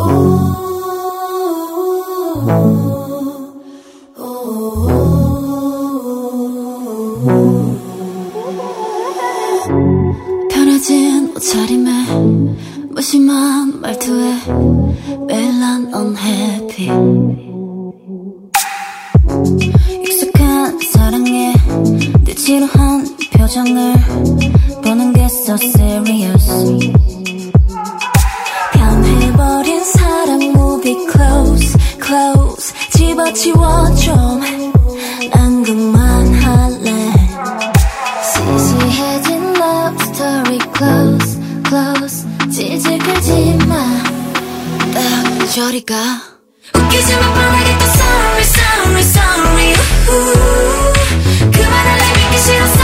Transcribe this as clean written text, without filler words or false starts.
편해진 옷차림에 무심한 말투에 매일 난 unhappy. 익숙한 사랑에 내 지루한 표정을 보는 게 so serious. 변해버린 사랑 move it close close. 집어치워 좀 난 그만할래. 시시해진 love story close close. 찌질 끌지마 딱 저리 가. 웃기지만 뻔하게 또 sorry sorry sorry. 그만할래 믿기 싫어.